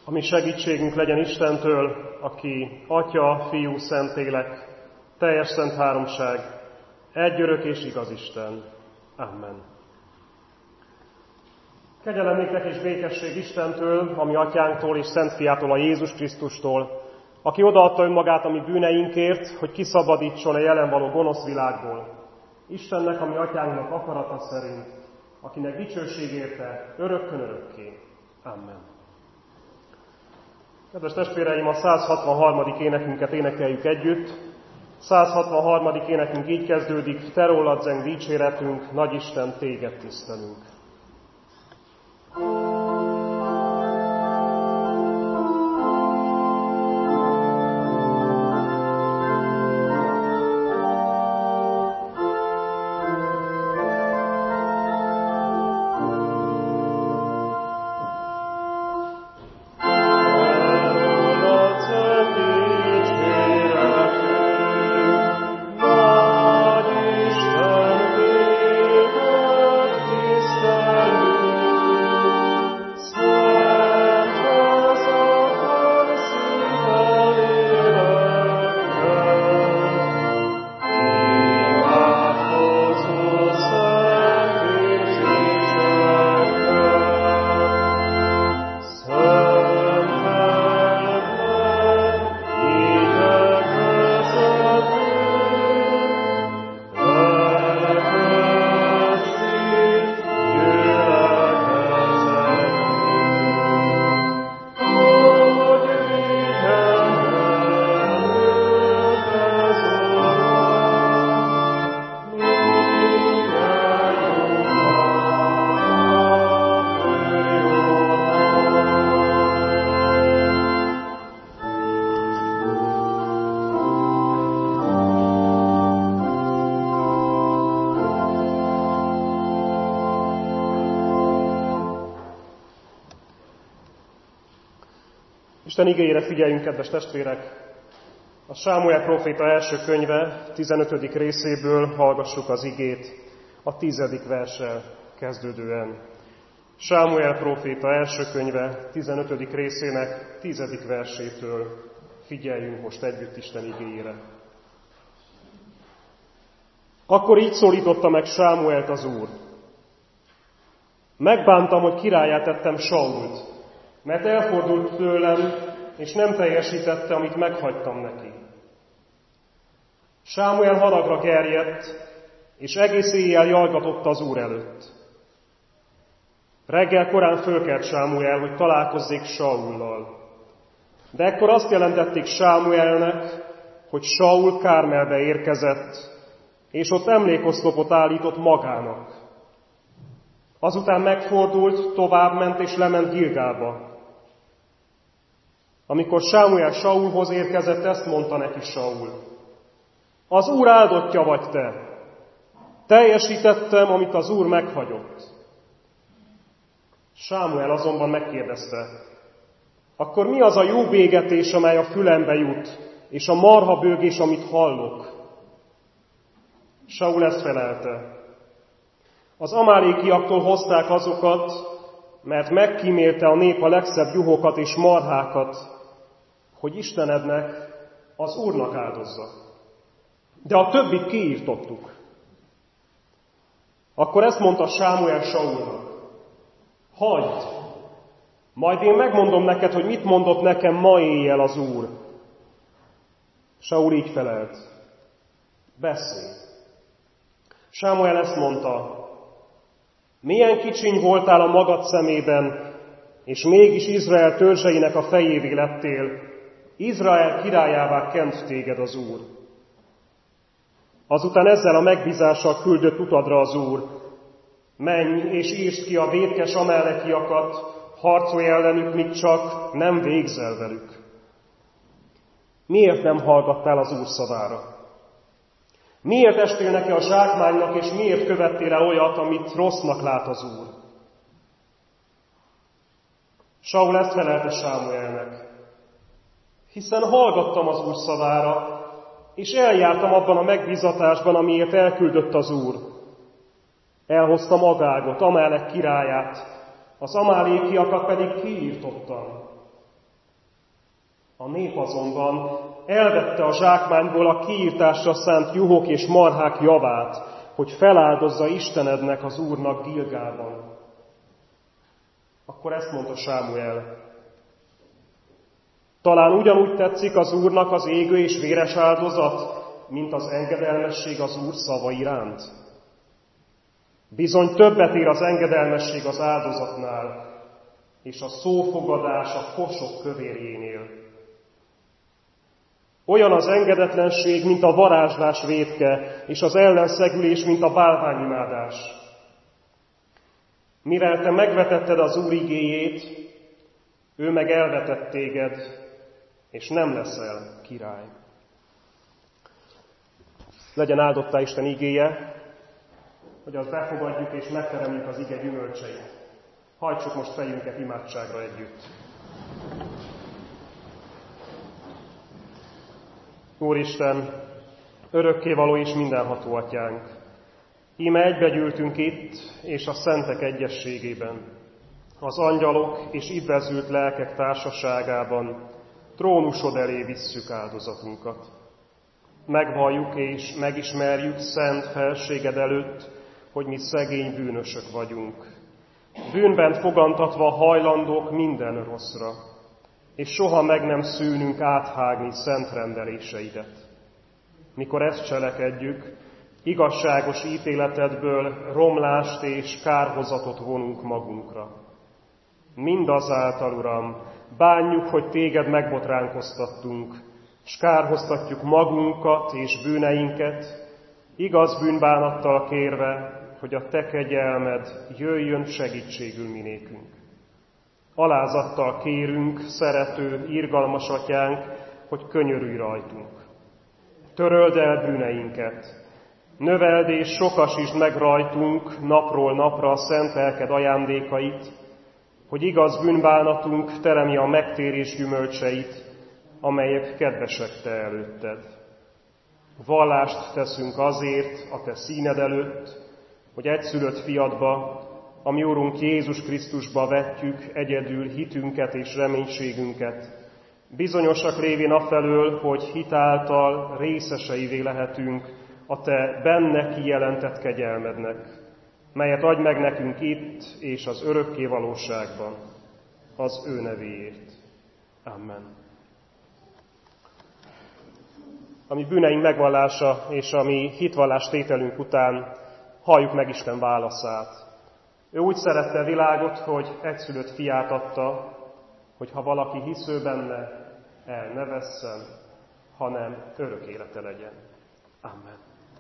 A mi segítségünk legyen Istentől, aki Atya, Fiú, Szentlélek, teljes szent háromság, egy örök és igaz Isten. Amen. Kegyelem néktek és békesség Istentől, a mi Atyánktól és Szent Fiától, a Jézus Krisztustól, aki odaadta önmagát a mi bűneinkért, hogy kiszabadítson a jelen való gonosz világból. Istennek, a mi Atyánknak akarata szerint, akinek dicsőség érte örökkön örökké. Amen. Kedves testvéreim, a 163. énekünket énekeljük együtt. 163. énekünk így kezdődik: Te rólad zeng dicséretünk, nagy Isten, téged tisztelünk. Isten igéjére figyeljünk, kedves testvérek! A Sámuel próféta első könyve 15. részéből hallgassuk az igét a 10. verssel kezdődően. Sámuel próféta első könyve 15. részének 10. versétől figyeljünk most együtt Isten igéjére. Akkor így szólította meg Sámuelt az Úr: Megbántam, hogy királlyá tettem Sault, mert elfordult tőlem, és nem teljesítette, amit meghagytam neki. Sámuel haragra gerjedt, és egész éjjel jajgatott az Úr előtt. Reggel korán fölkelt Sámuel, hogy találkozzék Saullal. De ekkor azt jelentették Sámuelnek, hogy Saul Kármelbe érkezett, és ott emlékoszlopot állított magának. Azután megfordult, továbbment és lement Gilgálba. Amikor Sámuel Saulhoz érkezett, ezt mondta neki Saul: Az Úr áldottja vagy te. Teljesítettem, amit az Úr meghagyott. Sámuel azonban megkérdezte: Akkor mi az a jó bégetés, amely a fülembe jut, és a marha bőgés, amit hallok? Saul ezt felelte: Az amálékiaktól hozták azokat, mert megkímélte a nép a legszebb juhokat és marhákat, hogy Istenednek, az Úrnak áldozza. De a többit kiírtottuk. Akkor ezt mondta Sámuel Saulnak: Hagyd, majd én megmondom neked, hogy mit mondott nekem ma éjjel az Úr. Saul így felelt: Beszélj. Sámuel ezt mondta: Milyen kicsiny voltál a magad szemében, és mégis Izrael törzseinek a fejévé lettél, Izrael királyává kent téged az Úr. Azután ezzel a megbízással küldött utadra az Úr: Menj és írd ki a vétkes amálekiakat, harcolj ellenük, míg csak nem végzel velük. Miért nem hallgattál az Úr szavára? Miért estél neki a zsákmánynak, és miért követtél el olyat, amit rossznak lát az Úr? Saul ezt felelte Sámuelnek: Hiszen hallgattam az Úr szavára, és eljártam abban a megbízatásban, amiért elküldött az Úr. Elhoztam Agágot, Amálek királyát, az amálékiakat pedig kiírtottam. A nép azonban elvette a zsákmányból a kiírtásra szánt juhok és marhák javát, hogy feláldozza Istenednek, az Úrnak Gilgálban. Akkor ezt mondta Sámuel: talán ugyanúgy tetszik az Úrnak az égő és véres áldozat, mint az engedelmesség az Úr szava iránt. Bizony többet ér az engedelmesség az áldozatnál, és a szófogadás a kosok kövérjénél. Olyan az engedetlenség, mint a varázslás vétke, és az ellenszegülés, mint a bálványimádás. Mivel te megvetetted az Úr igéjét, ő meg elvetett téged, és nem leszel király. Legyen áldottá Isten igéje, hogy azt befogadjuk és megteremjük az ige gyümölcseit. Hajtsuk most fejünket imádságra együtt. Úristen, örökkévaló és mindenható Atyánk, íme egybegyűltünk itt és a szentek egyességében, az angyalok és ibbezült lelkek társaságában trónusod elé visszük áldozatunkat. Megvalljuk és megismerjük szent felséged előtt, hogy mi szegény bűnösök vagyunk. Bűnben fogantatva hajlandók minden rosszra, és soha meg nem szűnünk áthágni szent rendeléseidet. Mikor ezt cselekedjük, igazságos ítéletedből romlást és kárhozatot vonunk magunkra. Mindazáltal, Uram, bánjuk, hogy téged megbotránkoztattunk, s kárhoztatjuk magunkat és bűneinket, igaz bűnbánattal kérve, hogy a te kegyelmed jöjjön segítségül minékünk. Alázattal kérünk, szerető, irgalmas Atyánk, hogy könyörülj rajtunk. Töröld el bűneinket, növeld és sokasítsd meg rajtunk napról napra a szent lelked ajándékait, hogy igaz bűnbánatunk teremje a megtérés gyümölcseit, amelyek kedvesek te előtted. Vallást teszünk azért a te színed előtt, hogy egyszülött fiadba, a mi Urunk Jézus Krisztusba vetjük egyedül hitünket és reménységünket, bizonyosak lévén afelől, hogy hit által részeseivé lehetünk a te benne kijelentett kegyelmednek, melyet adj meg nekünk itt és az örökké valóságban, az ő nevéért. Amen. A mi bűneink megvallása és a mi hitvallás tételünk után halljuk meg Isten válaszát. Ő úgy szerette a világot, hogy egyszülött fiát adta, hogy ha valaki hisző benne, el ne vesszen, hanem örök élete legyen. Amen.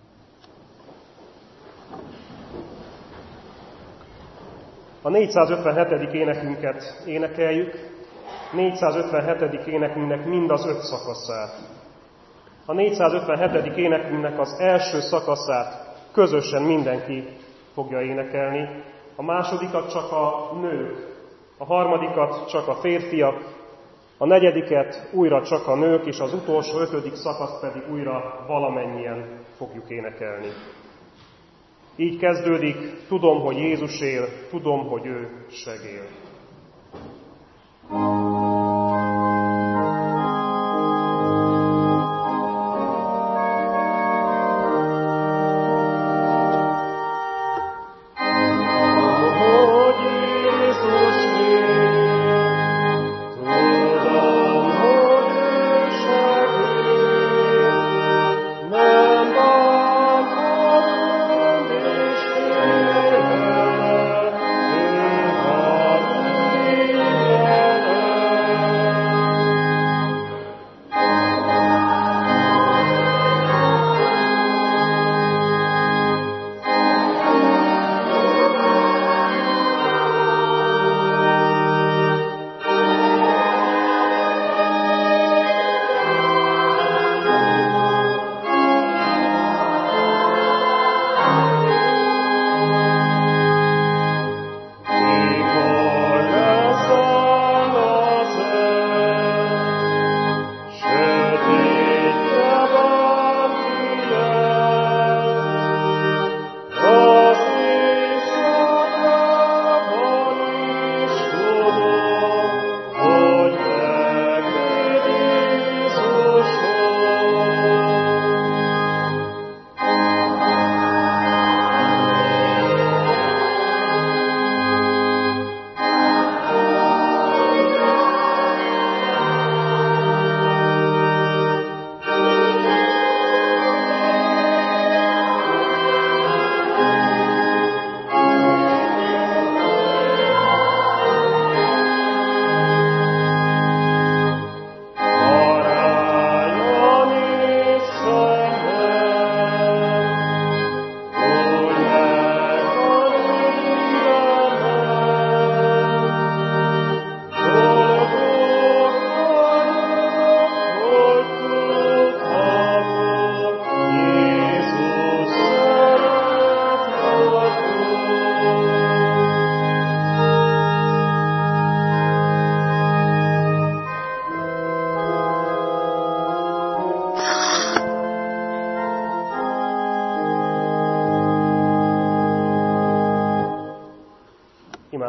A 457. énekünket énekeljük, 457. énekünknek mind az 5 szakaszát. A 457. énekünknek az első szakaszát közösen mindenki fogja énekelni, a másodikat csak a nők, a harmadikat csak a férfiak, a negyediket újra csak a nők, és az utolsó 5. szakaszt pedig újra valamennyien fogjuk énekelni. Így kezdődik: tudom, hogy Jézus él, tudom, hogy ő segél. Oh,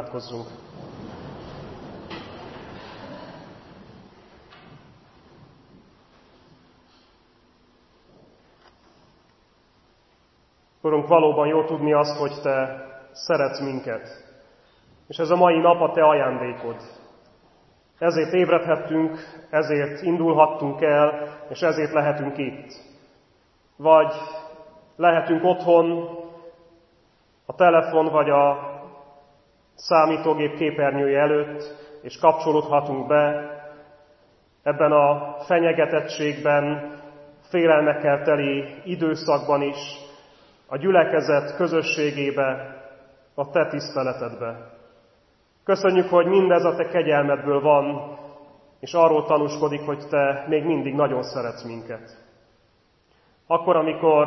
Imádkozzunk! Urunk, valóban jó tudni azt, hogy Te szeretsz minket. És ez a mai nap a Te ajándékod. Ezért ébredhettünk, ezért indulhattunk el, és ezért lehetünk itt. Vagy lehetünk otthon, a telefon vagy a számítógép képernyője előtt, és kapcsolódhatunk be ebben a fenyegetettségben, félelmekkel teli időszakban is, a gyülekezet közösségébe, a Te tiszteletedbe. Köszönjük, hogy mindez a Te kegyelmedből van, és arról tanúskodik, hogy Te még mindig nagyon szeretsz minket. Akkor, amikor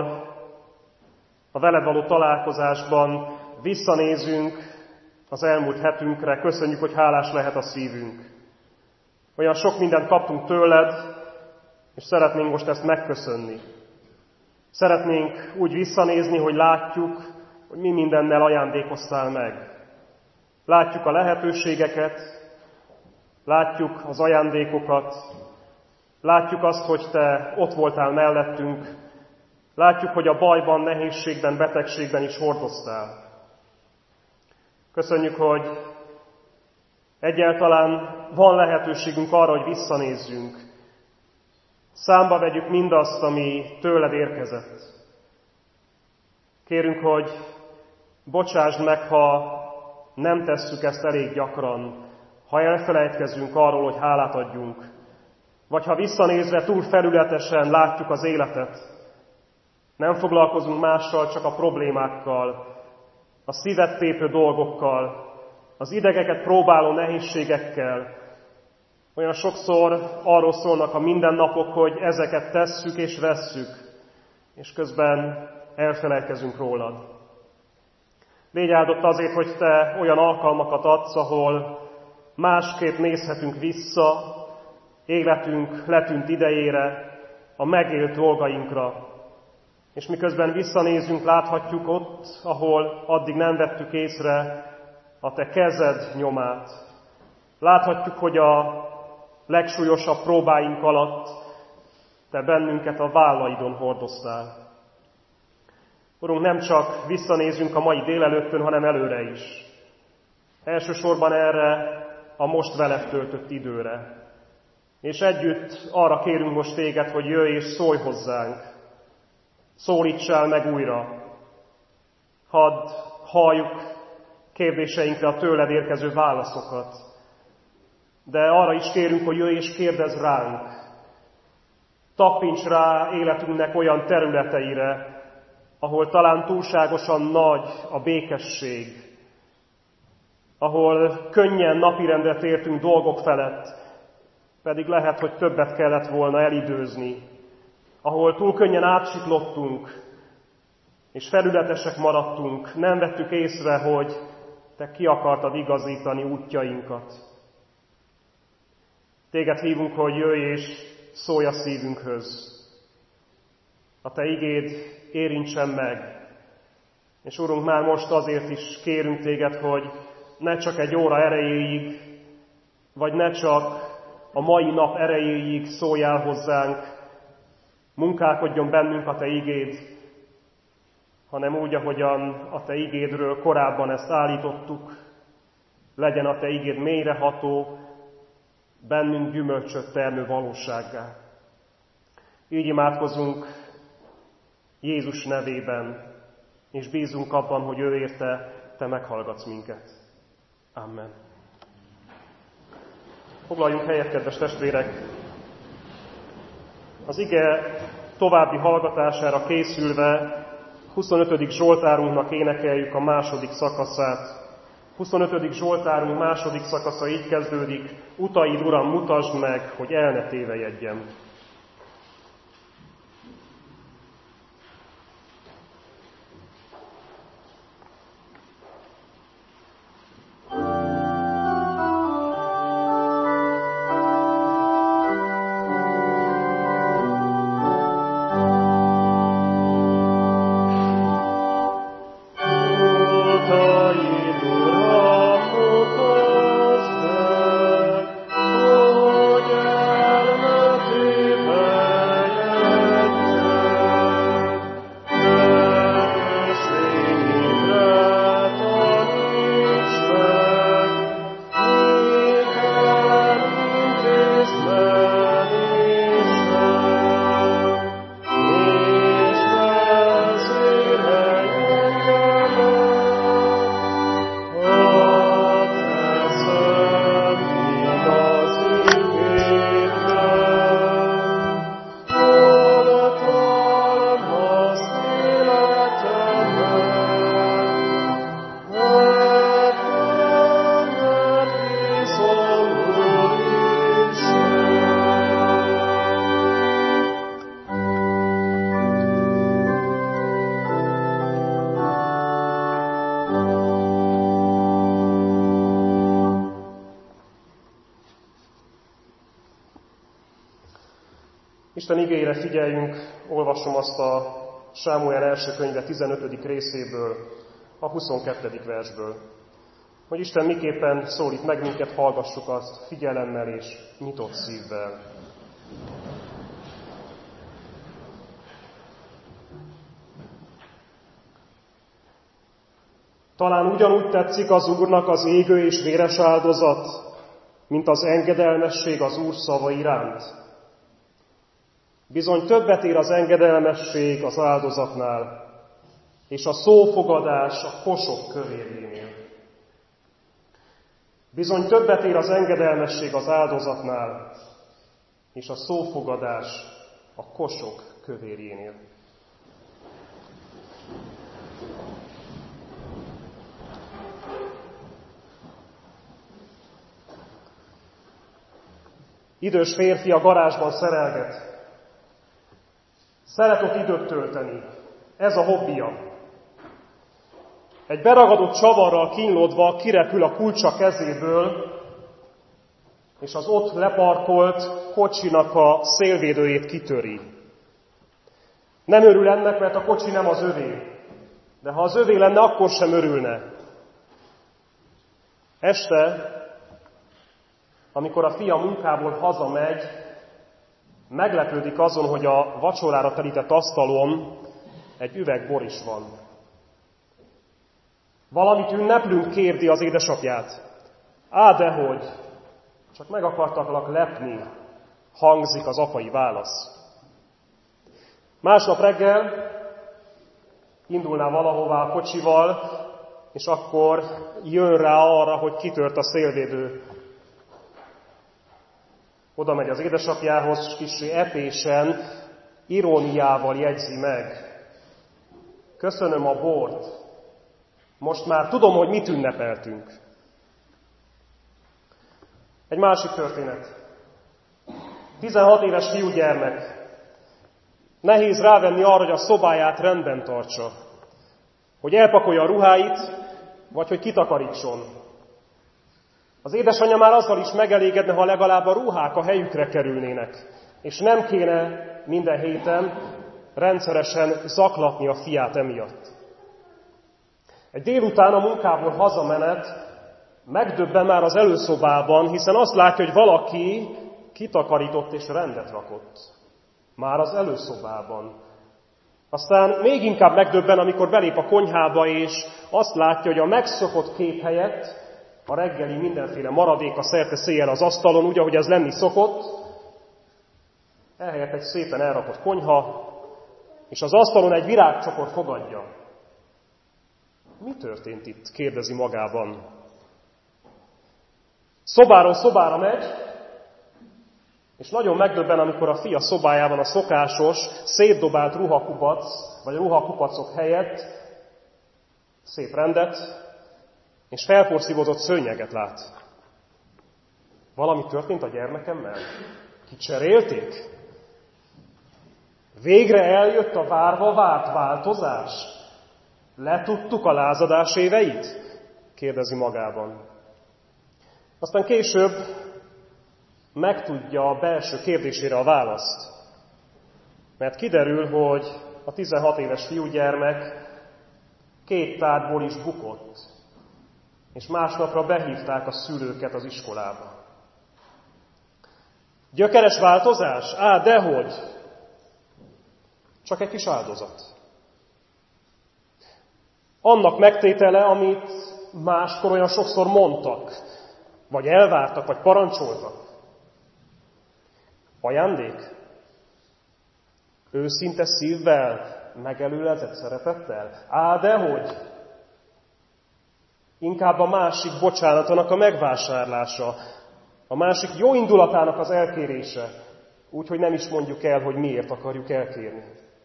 a veled való találkozásban visszanézünk az elmúlt hetünkre, köszönjük, hogy hálás lehet a szívünk. Olyan sok mindent kaptunk tőled, és szeretnénk most ezt megköszönni. Szeretnénk úgy visszanézni, hogy látjuk, hogy mi mindennel ajándékoztál meg. Látjuk a lehetőségeket, látjuk az ajándékokat, látjuk azt, hogy Te ott voltál mellettünk, látjuk, hogy a bajban, nehézségben, betegségben is hordoztál. Köszönjük, hogy egyáltalán van lehetőségünk arra, hogy visszanézzünk. Számba vegyük mindazt, ami tőled érkezett. Kérünk, hogy bocsásd meg, ha nem tesszük ezt elég gyakran, ha elfelejtkezünk arról, hogy hálát adjunk, vagy ha visszanézve túl felületesen látjuk az életet, nem foglalkozunk mással, csak a problémákkal, a szívet tépő dolgokkal, az idegeket próbáló nehézségekkel. Olyan sokszor arról szólnak a mindennapok, hogy ezeket tesszük és vesszük, és közben elfelejtkezünk rólad. Légy áldott azért, hogy Te olyan alkalmakat adsz, ahol másképp nézhetünk vissza életünk letűnt idejére, a megélt dolgainkra. És miközben visszanézünk, láthatjuk ott, ahol addig nem vettük észre, a Te kezed nyomát. Láthatjuk, hogy a legsúlyosabb próbáink alatt Te bennünket a vállaidon hordoztál. Urunk, nem csak visszanézünk a mai délelőttön, hanem előre is. Elsősorban erre a most veled töltött időre. És együtt arra kérünk most Téged, hogy jöjj és szólj hozzánk. Szólítsál meg újra. Hadd halljuk kérdéseinkre a tőled érkező válaszokat. De arra is kérünk, hogy jöjj és kérdezz ránk. Tappints rá életünknek olyan területeire, ahol talán túlságosan nagy a békesség, ahol könnyen napirendre tértünk dolgok felett, pedig lehet, hogy többet kellett volna elidőzni, ahol túl könnyen átsiklottunk, és felületesek maradtunk, nem vettük észre, hogy Te ki akartad igazítani útjainkat. Téged hívunk, hogy jöjj és szólj a szívünkhöz. A Te igéd érintsen meg. És Urunk, már most azért is kérünk Téged, hogy ne csak egy óra erejéig, vagy ne csak a mai nap erejéig szóljál hozzánk, munkálkodjon bennünk a Te igéd, hanem úgy, ahogyan a Te igédről korábban ezt állítottuk, legyen a Te igéd mélyreható, bennünk gyümölcsöt termő valósággá. Így imádkozunk Jézus nevében, és bízunk abban, hogy ő érte Te meghallgatsz minket. Amen. Foglaljunk helyet, kedves testvérek! Az ige további hallgatására készülve 25. Zsoltárunknak énekeljük a második szakaszát. 25. Zsoltárunk második szakasza így kezdődik: Utaid, Uram, mutasd meg, hogy el ne tévejedjem. Utaid, Uram, Isten igéjére figyeljünk, olvasom azt a Sámuel első könyve 15. részéből, a 22. versből. Hogy Isten miképpen szólít meg minket, hallgassuk azt figyelemmel és nyitott szívvel. Talán ugyanúgy tetszik az Úrnak az égő és véres áldozat, mint az engedelmesség az Úr szava iránt. Bizony többet ér az engedelmesség az áldozatnál, és a szófogadás a kosok kövérjénél. Bizony többet ér az engedelmesség az áldozatnál, és a szófogadás a kosok kövérjénél. Idős férfi a garázsban szerelget. Szeret ott időt tölteni. Ez a hobbija. Egy beragadott csavarral kínlódva kirepül a kulcsa kezéből, és az ott leparkolt kocsinak a szélvédőjét kitöri. Nem örül ennek, mert a kocsi nem az övé. De ha az övé lenne, akkor sem örülne. Este, amikor a fia munkából hazamegy, meglepődik azon, hogy a vacsorára telített asztalon egy üveg bor is van. Valamit ünneplünk, kérdi az édesapját. Á, dehogy, csak meg akartaklak lepni, hangzik az apai válasz. Másnap reggel indulná valahová a kocsival, és akkor jön rá arra, hogy kitört a szélvédő. Oda megy az édesapjához, és kissé epésen, iróniával jegyzi meg. Köszönöm a bort. Most már tudom, hogy mit ünnepeltünk. Egy másik történet. 16 éves fiúgyermek. Nehéz rávenni arra, hogy a szobáját rendben tartsa. Hogy elpakolja a ruháit, vagy hogy kitakarítson. Az édesanyja már azzal is megelégedne, ha legalább a ruhák a helyükre kerülnének, és nem kéne minden héten rendszeresen zaklatni a fiát emiatt. Egy délután a munkából hazamenet megdöbben már az előszobában, hiszen azt látja, hogy valaki kitakarított és rendet rakott. Már az előszobában. Aztán még inkább megdöbben, amikor belép a konyhába, és azt látja, hogy a megszokott kép helyett a reggeli mindenféle maradéka szerte széjjel az asztalon, úgy, ahogy ez lenni szokott, ehelyett egy szépen elrakott konyha, és az asztalon egy virágcsokor fogadja. Mi történt itt? Kérdezi magában. Szobáról szobára megy, és nagyon megdöbben, amikor a fia szobájában a szokásos, szétdobált ruhakupac, vagy ruhakupacok helyett szép rendet, és felporszívózott szőnyeget lát. Valami történt a gyermekemmel? Kicserélték? Végre eljött a várva várt változás? Letudtuk a lázadás éveit? Kérdezi magában. Aztán később megtudja a belső kérdésére a választ. Mert kiderül, hogy a 16 éves fiúgyermek 2 tárgyból is bukott, és másnapra behívták a szülőket az iskolába. Gyökeres változás? Á, dehogy! Csak egy kis áldozat. Annak megtétele, amit máskor olyan sokszor mondtak, vagy elvártak, vagy parancsoltak. Ajándék? Őszinte szívvel, megelőlezett szeretettel? Á, dehogy! Inkább a másik bocsánatának a megvásárlása, a másik jó indulatának az elkérése, úgyhogy nem is mondjuk el, hogy miért akarjuk elkérni.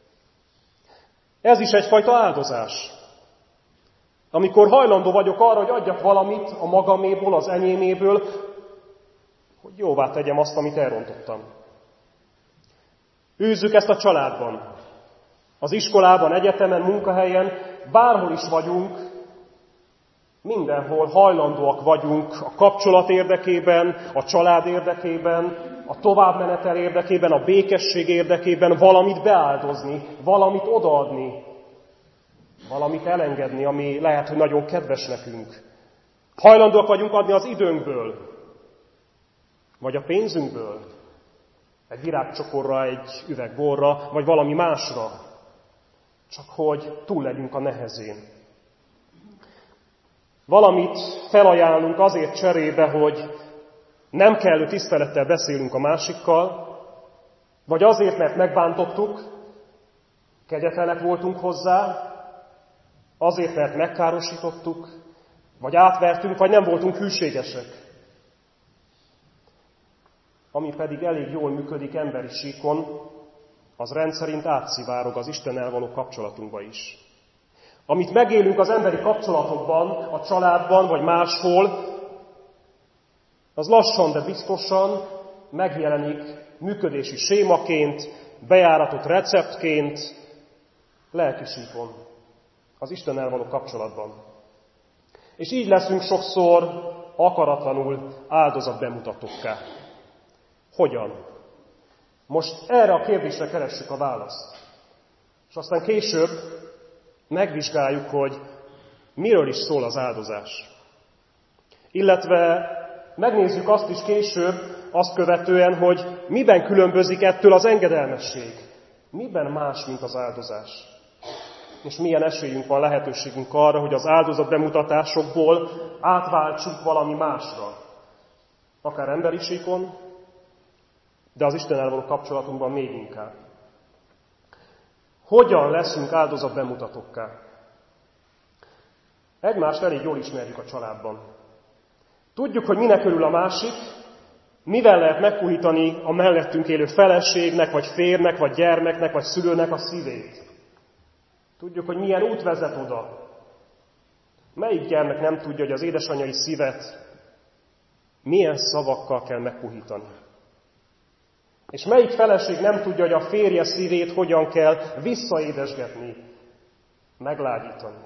Ez is egyfajta áldozás. Amikor hajlandó vagyok arra, hogy adjak valamit a magaméból, az enyéméből, hogy jóvá tegyem azt, amit elrontottam. Űzzük ezt a családban, az iskolában, egyetemen, munkahelyen, bárhol is vagyunk, mindenhol hajlandóak vagyunk a kapcsolat érdekében, a család érdekében, a továbbmenetel érdekében, a békesség érdekében valamit beáldozni, valamit odaadni, valamit elengedni, ami lehet, hogy nagyon kedves nekünk. Hajlandóak vagyunk adni az időnkből, vagy a pénzünkből, egy virágcsokorra, egy üveg borra, vagy valami másra, csak hogy túl legyünk a nehezén. Valamit felajánlunk azért cserébe, hogy nem kellő tisztelettel beszélünk a másikkal, vagy azért, mert megbántottuk, kegyetlenek voltunk hozzá, azért, mert megkárosítottuk, vagy átvertünk, vagy nem voltunk hűségesek. Ami pedig elég jól működik emberi síkon, az rendszerint átszivárog az Istennel való kapcsolatunkba is. Amit megélünk az emberi kapcsolatokban, a családban, vagy máshol, az lassan, de biztosan megjelenik működési sémaként, bejáratott receptként, lelki síkon, az Istennel való kapcsolatban. És így leszünk sokszor akaratlanul áldozatbemutatókká. Hogyan? Most erre a kérdésre keressük a választ. És aztán később megvizsgáljuk, hogy miről is szól az áldozás. Illetve megnézzük azt is később, azt követően, hogy miben különbözik ettől az engedelmesség. Miben más, mint az áldozás. És milyen esélyünk van, lehetőségünk arra, hogy az áldozatbemutatásokból átváltsuk valami másra. Akár emberi síkon, de az Istennel való kapcsolatunkban még inkább. Hogyan leszünk áldozatbemutatókká? Egymást elég jól ismerjük a családban. Tudjuk, hogy minek örül a másik, mivel lehet megpuhítani a mellettünk élő feleségnek, vagy férnek, vagy gyermeknek, vagy szülőnek a szívét. Tudjuk, hogy milyen út vezet oda. Melyik gyermek nem tudja, hogy az édesanyai szívet milyen szavakkal kell megpuhítani. És melyik feleség nem tudja, hogy a férje szívét hogyan kell visszaédesgetni, meglágyítani.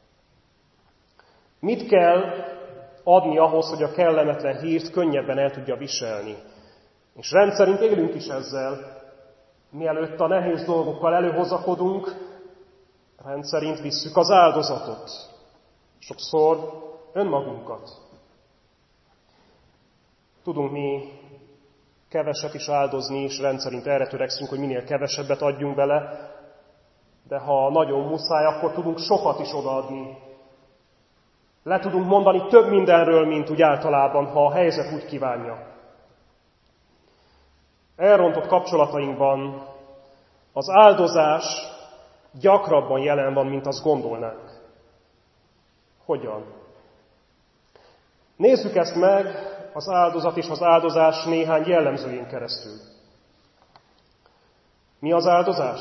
Mit kell adni ahhoz, hogy a kellemetlen hírt könnyebben el tudja viselni. És rendszerint élünk is ezzel, mielőtt a nehéz dolgokkal előhozakodunk, rendszerint visszük az áldozatot. Sokszor önmagunkat. Tudunk mi keveset is áldozni, és rendszerint erre törekszünk, hogy minél kevesebbet adjunk bele, de ha nagyon muszáj, akkor tudunk sokat is odaadni. Le tudunk mondani több mindenről, mint úgy általában, ha a helyzet úgy kívánja. Elrontott kapcsolatainkban az áldozás gyakrabban jelen van, mint azt gondolnánk. Hogyan? Nézzük ezt meg az áldozat és az áldozás néhány jellemzőjén keresztül. Mi az áldozás?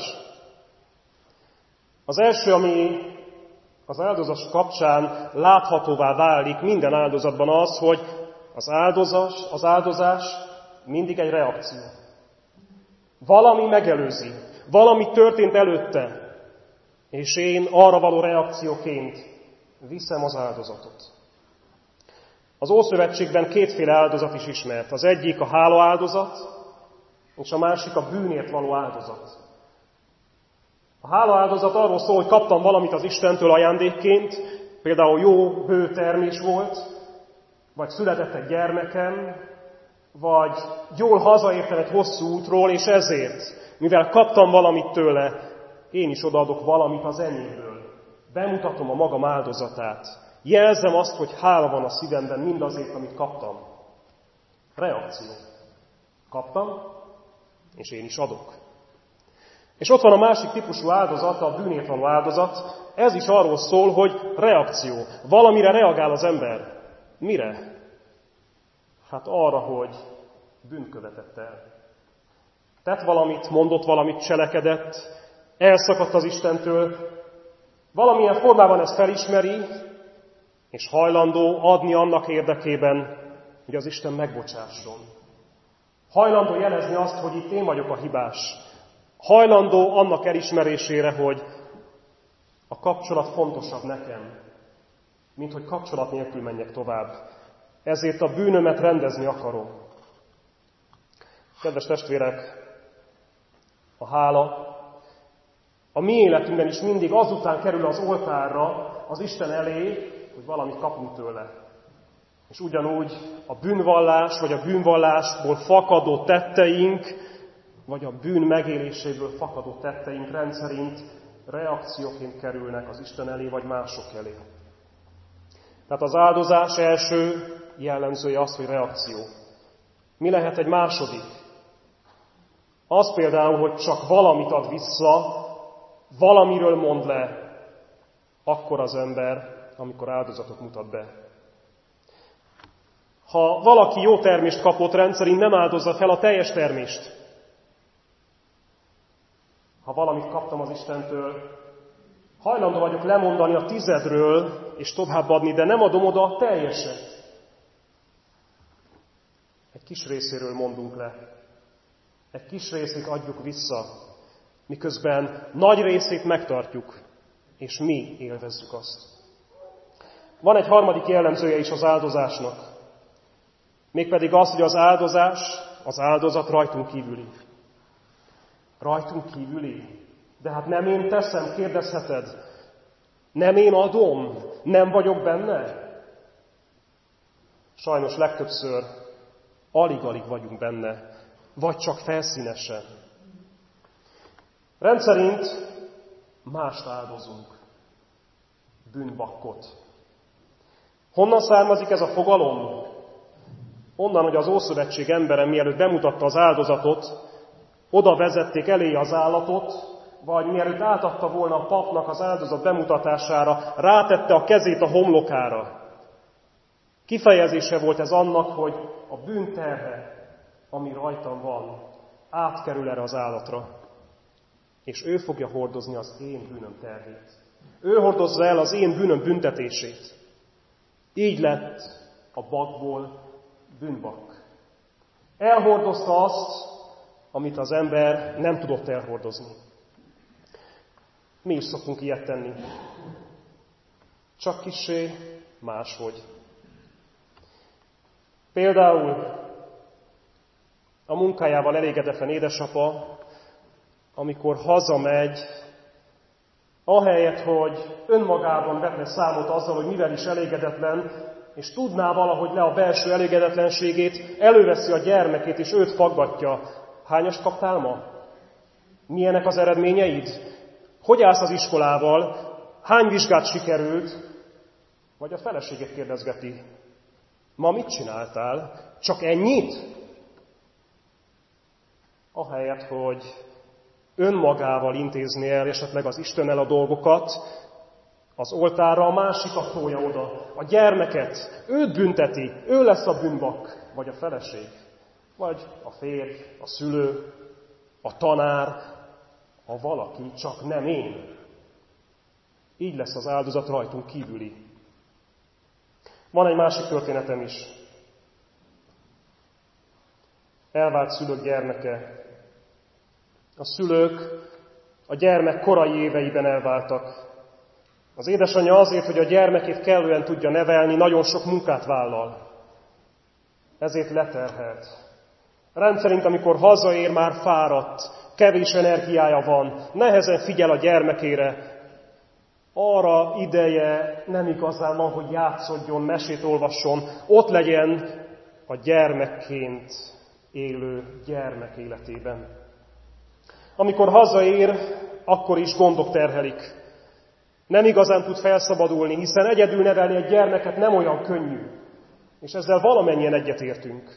Az első, ami az áldozás kapcsán láthatóvá válik minden áldozatban az, hogy az áldozás mindig egy reakció. Valami megelőzi, valami történt előtte, és én arra való reakcióként viszem az áldozatot. Az Ószövetségben kétféle áldozat is ismert. Az egyik a hálaáldozat, és a másik a bűnért való áldozat. A hálaáldozat arról szól, hogy kaptam valamit az Istentől ajándékként, például jó bő termés volt, vagy született egy gyermekem, vagy jól hazaértem egy hosszú útról, és ezért, mivel kaptam valamit tőle, én is odaadok valamit az enyémből. Bemutatom a magam áldozatát. Jelzem azt, hogy hála van a szívemben mindazért, amit kaptam. Reakció. Kaptam, és én is adok. És ott van a másik típusú áldozat, a bűnért való áldozat. Ez is arról szól, hogy reakció. Valamire reagál az ember. Mire? Hát arra, hogy bűnt követett el. Tett valamit, mondott valamit, cselekedett, elszakadt az Istentől. Valamilyen formában ezt felismeri, és hajlandó adni annak érdekében, hogy az Isten megbocsásson. Hajlandó jelezni azt, hogy itt én vagyok a hibás. Hajlandó annak elismerésére, hogy a kapcsolat fontosabb nekem, mint hogy kapcsolat nélkül menjek tovább. Ezért a bűnömet rendezni akarom. Kedves testvérek, a hála a mi életünkben is mindig azután kerül az oltárra, az Isten elé, hogy valamit kapunk tőle. És ugyanúgy a bűnvallás, vagy a bűnvallásból fakadó tetteink, vagy a bűn megéléséből fakadó tetteink rendszerint reakcióként kerülnek az Isten elé, vagy mások elé. Tehát az áldozás első jellemzője az, hogy reakció. Mi lehet egy második? Az például, hogy csak valamit ad vissza, valamiről mond le, akkor az ember, amikor áldozatot mutat be. Ha valaki jó termést kapott, rendszerint nem áldozza fel a teljes termést. Ha valamit kaptam az Istentől, hajlandó vagyok lemondani a 10-ről, és továbbadni, de nem adom oda a teljeset. Egy kis részéről mondunk le. Egy kis részét adjuk vissza, miközben nagy részét megtartjuk, és mi élvezzük azt. Van egy harmadik jellemzője is az áldozásnak. Mégpedig az, hogy az áldozás, az áldozat rajtunk kívüli. Rajtunk kívüli? De hát nem én teszem, kérdezheted. Nem én adom? Nem vagyok benne? Sajnos legtöbbször alig-alig vagyunk benne, vagy csak felszínesen. Rendszerint mást áldozunk. Bűnbakkot. Honnan származik ez a fogalom? Onnan, hogy az Ószövetség embere mielőtt bemutatta az áldozatot, oda vezették elé az állatot, vagy mielőtt átadta volna a papnak az áldozat bemutatására, rátette a kezét a homlokára. Kifejezése volt ez annak, hogy a bűnterhe, ami rajtam van, átkerül erre az állatra. És ő fogja hordozni az én bűnöm terhét. Ő hordozza el az én bűnöm büntetését. Így lett a bakból bűnbak. Elhordozta azt, amit az ember nem tudott elhordozni. Mi is szoktunk ilyet tenni. Csak kissé máshogy. Például a munkájával elégedetlen édesapa, amikor hazamegy, ahelyett, hogy önmagában vetne számot azzal, hogy mivel is elégedetlen, és tudná valahogy le a belső elégedetlenségét, előveszi a gyermekét, és őt faggatja. Hányast kaptál ma? Milyenek az eredményeid? Hogy állsz az iskolával? Hány vizsgát sikerült? Vagy a feleséget kérdezgeti. Ma mit csináltál? Csak ennyit? Ahelyett, hogy önmagával intézni el esetleg az Istennel a dolgokat, az oltárra a másikat tolja oda, a gyermeket, őt bünteti, ő lesz a bűnbak, vagy a feleség, vagy a férj, a szülő, a tanár, a valaki, csak nem én. Így lesz az áldozat rajtunk kívüli. Van egy másik történetem is. Elvált szülők gyermeke. A szülők a gyermek korai éveiben elváltak. Az édesanyja azért, hogy a gyermekét kellően tudja nevelni, nagyon sok munkát vállal. Ezért leterhelt. Rendszerint, amikor hazaér, már fáradt, kevés energiája van, nehezen figyel a gyermekére, arra ideje nem igazán van, hogy játszodjon, mesét olvasson, ott legyen a gyermekként élő gyermek életében. Amikor hazaér, akkor is gondok terhelik. Nem igazán tud felszabadulni, hiszen egyedül nevelni egy gyermeket nem olyan könnyű. És ezzel valamennyien egyetértünk.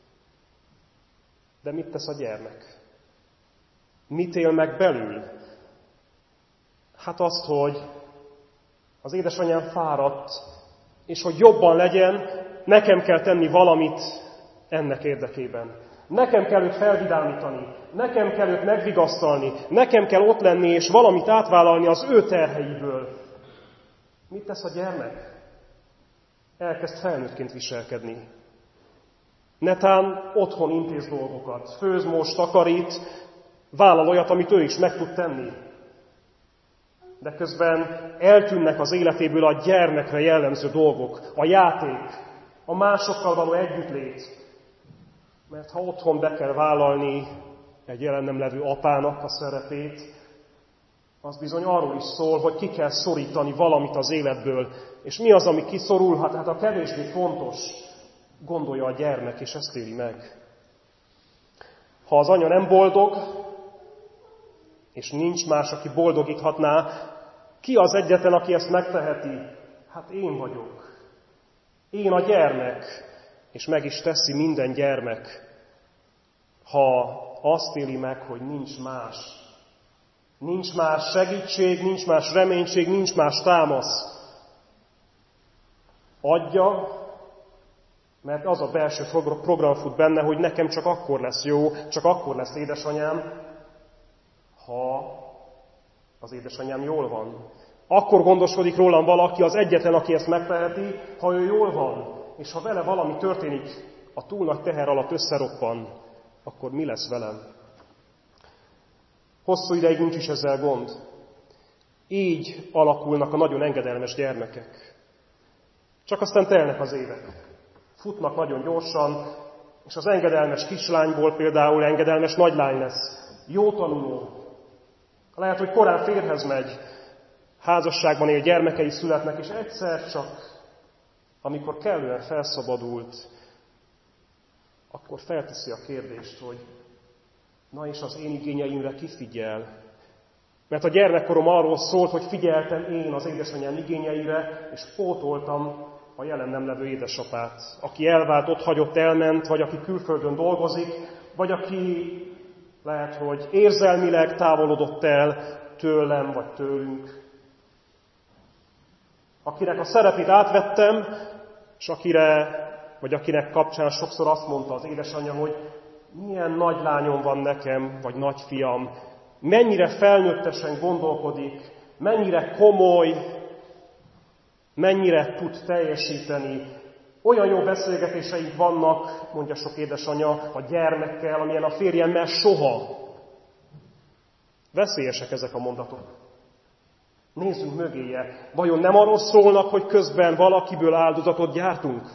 De mit tesz a gyermek? Mit él meg belül? Hát azt, hogy az édesanyám fáradt, és hogy jobban legyen, nekem kell tenni valamit ennek érdekében. Nekem kell őt felvidámítani, nekem kell őt megvigasztalni, nekem kell ott lenni és valamit átvállalni az ő terheiből. Mit tesz a gyermek? Elkezd felnőttként viselkedni. Netán otthon intéz dolgokat, főz, most, takarít, vállal olyat, amit ő is meg tud tenni. De közben eltűnnek az életéből a gyermekre jellemző dolgok, a játék, a másokkal való együttlét. Mert ha otthon be kell vállalni egy jelen nem levő apának a szerepét, az bizony arról is szól, hogy ki kell szorítani valamit az életből. És mi az, ami kiszorulhat? Hát a kevésbé fontos, gondolja a gyermek, és ezt éli meg. Ha az anya nem boldog, és nincs más, aki boldogíthatná, ki az egyetlen, aki ezt megteheti? Hát én vagyok. Én a gyermek, és meg is teszi minden gyermek, ha azt éli meg, hogy nincs más. Nincs más segítség, nincs más reménység, nincs más támasz. Adja, mert az a belső program fut benne, hogy nekem csak akkor lesz jó, csak akkor lesz édesanyám, ha az édesanyám jól van. Akkor gondoskodik rólam valaki, az egyetlen, aki ezt megteheti, ha ő jól van. És ha vele valami történik, a túl nagy teher alatt összeroppan, akkor mi lesz velem? Hosszú ideig nincs is ezzel gond. Így alakulnak a nagyon engedelmes gyermekek. Csak aztán telnek az évek. Futnak nagyon gyorsan, és az engedelmes kislányból például engedelmes nagylány lesz. Jó tanuló. Lehet, hogy korán férjhez megy, házasságban él, gyermekei születnek, és egyszer csak, amikor kellően felszabadult, akkor felteszi a kérdést, hogy na és az én igényeimre ki figyel? Mert a gyermekkorom arról szólt, hogy figyeltem én az édesanyám igényeire, és pótoltam a jelen nem levő édesapát, aki elvált, ott hagyott, elment, vagy aki külföldön dolgozik, vagy aki lehet, hogy érzelmileg távolodott el tőlem, vagy tőlünk. Akinek a szerepét átvettem, és akinek kapcsán sokszor azt mondta az édesanyja, hogy milyen nagy lányom van nekem, vagy nagyfiam, mennyire felnőttesen gondolkodik, mennyire komoly, mennyire tud teljesíteni. Olyan jó beszélgetéseink vannak, mondja sok édesanyja, a gyermekkel, amilyen a férjemmel soha. Veszélyesek ezek a mondatok. Nézzünk mögéje. Vajon nem arról szólnak, hogy közben valakiből áldozatot gyártunk?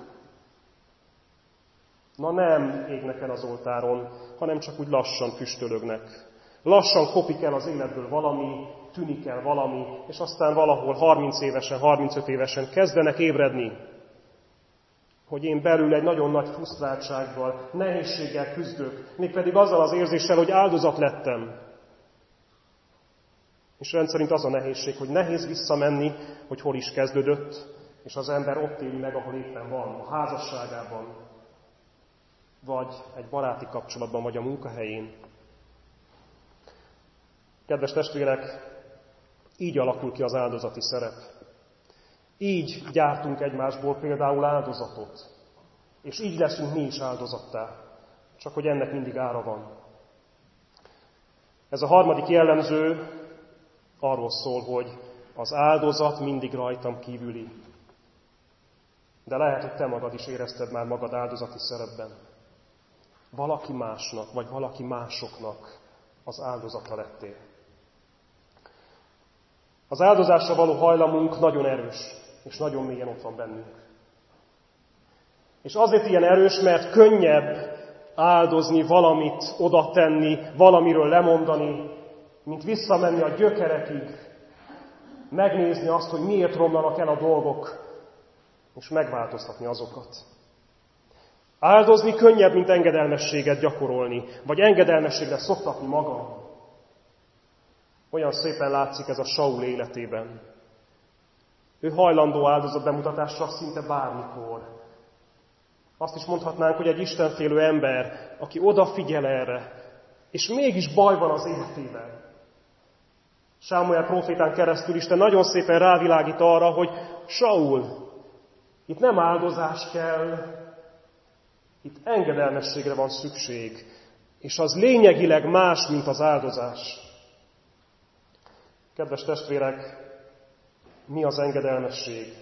Na nem égnek el az oltáron, hanem csak úgy lassan füstölögnek. Lassan kopik el az életből valami, tűnik el valami, és aztán valahol 30 évesen, 35 évesen kezdenek ébredni, hogy én belül egy nagyon nagy frusztráltsággal, nehézséggel küzdök, mégpedig azzal az érzéssel, hogy áldozat lettem. És rendszerint az a nehézség, hogy nehéz visszamenni, hogy hol is kezdődött, és az ember ott éli meg, ahol éppen van, a házasságában, vagy egy baráti kapcsolatban, vagy a munkahelyén. Kedves testvérek, így alakul ki az áldozati szerep. Így gyártunk egymásból például áldozatot. És így leszünk mi is áldozattá. Csak hogy ennek mindig ára van. Ez a harmadik jellemző arról szól, hogy az áldozat mindig rajtam kívüli. De lehet, hogy te magad is érezted már magad áldozati szerepben. Valaki másnak, vagy valaki másoknak az áldozata lettél. Az áldozásra való hajlamunk nagyon erős, és nagyon mélyen ott van bennünk. És azért ilyen erős, mert könnyebb áldozni, valamit oda tenni, valamiről lemondani, mint visszamenni a gyökerekig, megnézni azt, hogy miért romlanak el a dolgok, és megváltoztatni azokat. Áldozni könnyebb, mint engedelmességet gyakorolni, vagy engedelmességre szoktatni magam. Olyan szépen látszik ez a Saul életében. Ő hajlandó áldozatbemutatásra szinte bármikor. Azt is mondhatnánk, hogy egy istenfélő ember, aki odafigyel erre, és mégis baj van az életében. Sámuel prófétán keresztül Isten nagyon szépen rávilágít arra, hogy Saul, itt nem áldozás kell, itt engedelmességre van szükség, és az lényegileg más, mint az áldozás. Kedves testvérek, mi az engedelmesség?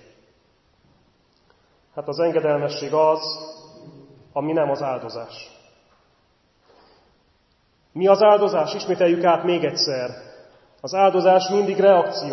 Hát az engedelmesség az, ami nem az áldozás. Mi az áldozás? Ismételjük át még egyszer. Az áldozás mindig reakció.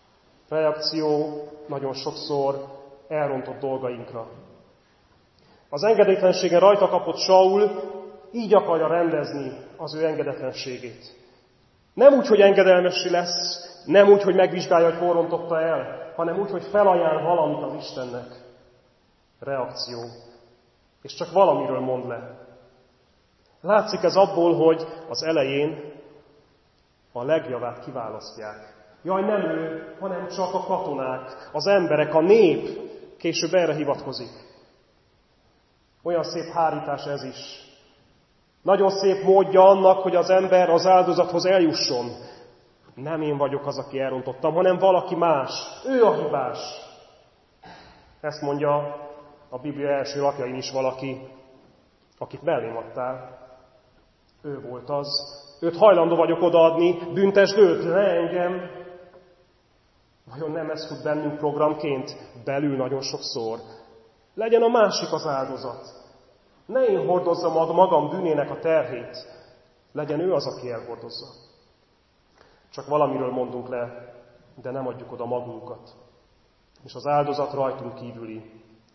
Reakció nagyon sokszor elrontott dolgainkra. Az engedétlenségen rajta kapott Saul így akarja rendezni az ő engedetlenségét. Nem úgy, hogy engedelmessé lesz, nem úgy, hogy megvizsgálja, hogy hol rontotta el, hanem úgy, hogy felajánl valamit az Istennek. Reakció. És csak valamiről mond le. Látszik ez abból, hogy az elején a legjavát kiválasztják. Jaj, nem ő, hanem csak a katonák, az emberek, a nép. Később erre hivatkozik. Olyan szép hárítás ez is. Nagyon szép módja annak, hogy az ember az áldozathoz eljusson. Nem én vagyok az, aki elrontottam, hanem valaki más. Ő a hibás. Ezt mondja a Biblia első lapjain is valaki, akit mellém adtál. Ő volt az. Őt hajlandó vagyok odaadni, büntesd őt, ne engem. Vajon nem ez fut bennünk programként? Belül nagyon sokszor. Legyen a másik az áldozat. Ne én hordozzam a magam bűnének a terhét. Legyen ő az, aki elhordozza. Csak valamiről mondunk le, de nem adjuk oda magunkat. És az áldozat rajtunk kívüli.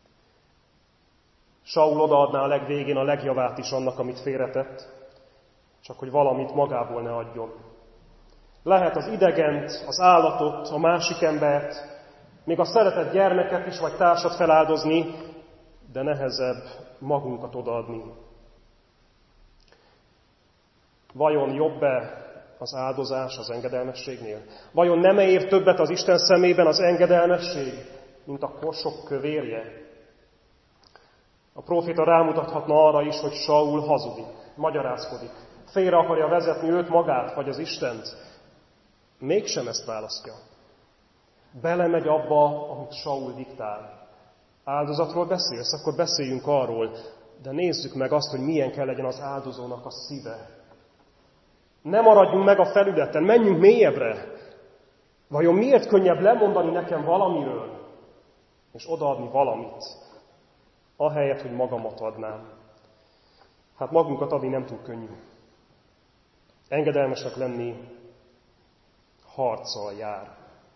Saul odaadná a legvégén a legjavát is annak, amit félretett, csak hogy valamit magából ne adjon. Lehet az idegent, az állatot, a másik embert, még a szeretett gyermeket is, vagy társat feláldozni, de nehezebb magunkat odaadni. Vajon jobb-e az áldozás az engedelmességnél? Vajon nem ér többet az Isten szemében az engedelmesség, mint a kosok kövérje? A próféta rámutathatna arra is, hogy Saul hazudik, magyarázkodik. Félre akarja vezetni őt magát, vagy az Istent. Mégsem ezt választja. Belemegy abba, amit Saul diktál. Áldozatról beszélsz, akkor beszéljünk arról, de nézzük meg azt, hogy milyen kell legyen az áldozónak a szíve. Ne maradjunk meg a felületen, menjünk mélyebbre. Vajon miért könnyebb lemondani nekem valamiről, és odaadni valamit, ahelyett, hogy magamat adnám? Hát magunkat adni nem túl könnyű. Engedelmesek lenni harccal jár.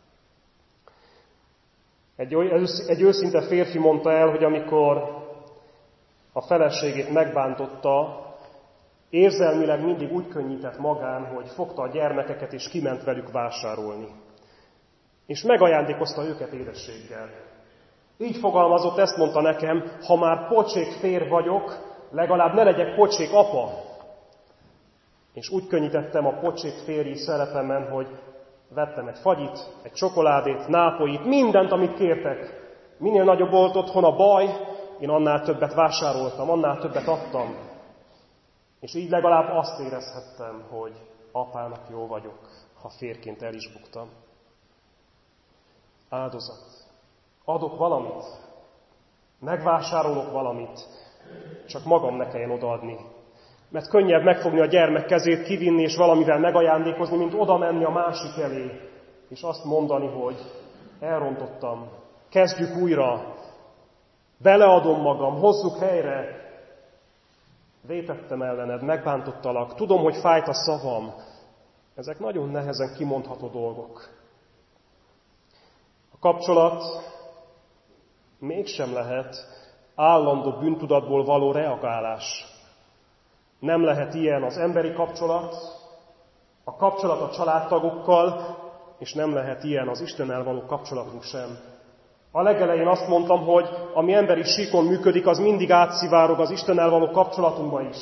Egy őszinte férfi mondta el, hogy amikor a feleségét megbántotta, érzelmileg mindig úgy könnyített magán, hogy fogta a gyermekeket és kiment velük vásárolni. És megajándékozta őket édességgel. Így fogalmazott, ezt mondta nekem, ha már pocsék férj vagyok, legalább ne legyek pocsék apa. És úgy könnyítettem a pocsék férji szerepemen, hogy vettem egy fagyit, egy csokoládét, nápolyit, mindent, amit kértek. Minél nagyobb volt otthon a baj, én annál többet vásároltam, annál többet adtam. És így legalább azt érezhettem, hogy apának jó vagyok, ha férként el is buktam. Áldozat. Adok valamit, megvásárolok valamit, csak magam ne kelljen odaadni. Mert könnyebb megfogni a gyermek kezét, kivinni és valamivel megajándékozni, mint oda menni a másik elé, és azt mondani, hogy elrontottam, kezdjük újra, beleadom magam, hozzuk helyre, vétettem ellened, megbántottalak, tudom, hogy fájt a szavam. Ezek nagyon nehezen kimondható dolgok. A kapcsolat mégsem lehet állandó bűntudatból való reagálás. Nem lehet ilyen az emberi kapcsolat, a kapcsolat a családtagokkal, és nem lehet ilyen az Istennel való kapcsolatunk sem. A legelején azt mondtam, hogy ami emberi síkon működik, az mindig átszivárog az Istennel való kapcsolatunkba is.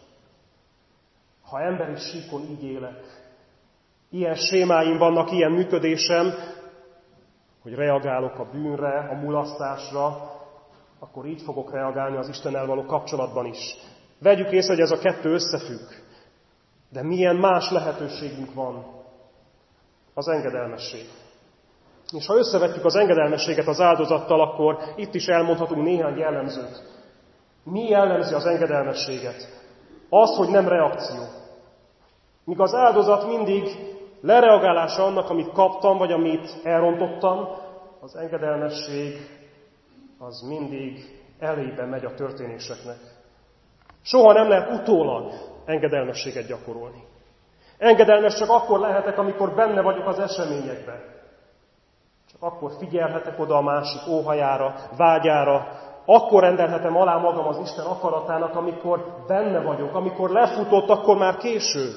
Ha emberi síkon így élek, ilyen sémáim vannak, ilyen működésem, hogy reagálok a bűnre, a mulasztásra, akkor így fogok reagálni az Istennel való kapcsolatban is. Vegyük észre, hogy ez a kettő összefügg. De milyen más lehetőségünk van? Az engedelmesség. És ha összevetjük az engedelmességet az áldozattal, akkor itt is elmondhatunk néhány jellemzőt. Mi jellemzi az engedelmességet? Az, hogy nem reakció. Míg az áldozat mindig lereagálása annak, amit kaptam, vagy amit elrontottam, az engedelmesség az mindig elébe megy a történéseknek. Soha nem lehet utólag engedelmességet gyakorolni. Engedelmes csak akkor lehetek, amikor benne vagyok az eseményekben. Csak akkor figyelhetek oda a másik óhajára, vágyára, Akkor rendelhetem alá magam az Isten akaratának, amikor benne vagyok, amikor lefutott, akkor már késő.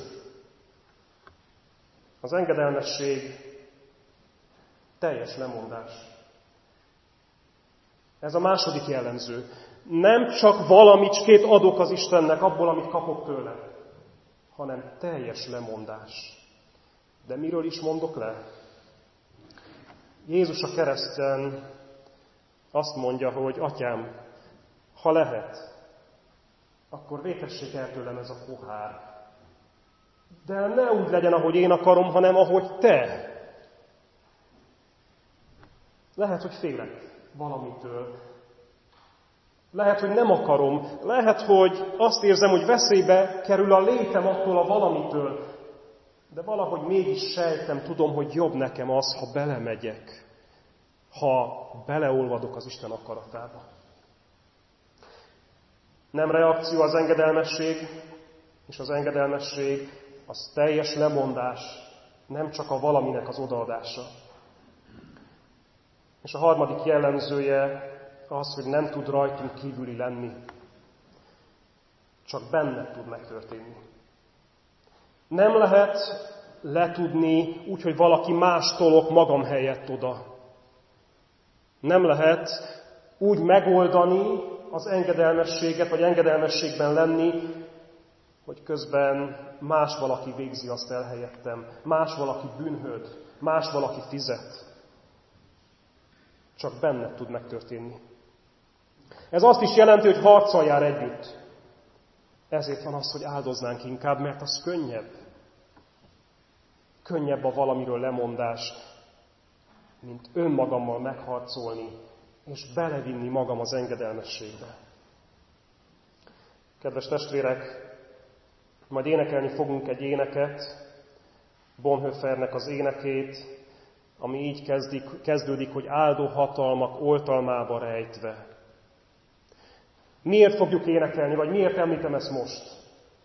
Az engedelmesség teljes lemondás. Ez a második jellemző. Nem csak valamicskét adok az Istennek abból, amit kapok tőle, hanem teljes lemondás. De miről is mondok le? Jézus a kereszten azt mondja, hogy Atyám, ha lehet, akkor vétessék el tőlem ez a pohár. De ne úgy legyen, ahogy én akarom, hanem ahogy te. Lehet, hogy félek valamitől. Lehet, hogy nem akarom. Lehet, hogy azt érzem, hogy veszélybe kerül a létem attól a valamitől. De valahogy mégis sejtem, tudom, hogy jobb nekem az, ha belemegyek. Ha beleolvadok az Isten akaratába. Nem reakció az engedelmesség, és az engedelmesség az teljes lemondás, nem csak a valaminek az odaadása. És a harmadik jellemzője az, hogy nem tud rajtunk kívüli lenni. Csak benne tud megtörténni. Nem lehet letudni úgy, hogy valaki más tolok magam helyett oda. Nem lehet úgy megoldani az engedelmességet, vagy engedelmességben lenni, hogy közben más valaki végzi azt el helyettem, más valaki bűnhőd, más valaki fizet. Csak benned tud megtörténni. Ez azt is jelenti, hogy harccal jár együtt. Ezért van az, hogy áldoznánk inkább, mert az könnyebb. Könnyebb a valamiről lemondás, mint önmagammal megharcolni, és belevinni magam az engedelmességbe. Kedves testvérek, majd énekelni fogunk egy éneket, Bonhoeffernek az énekét, ami így kezdődik, hogy áldó hatalmak oltalmába rejtve. Miért fogjuk énekelni, vagy miért említem ezt most?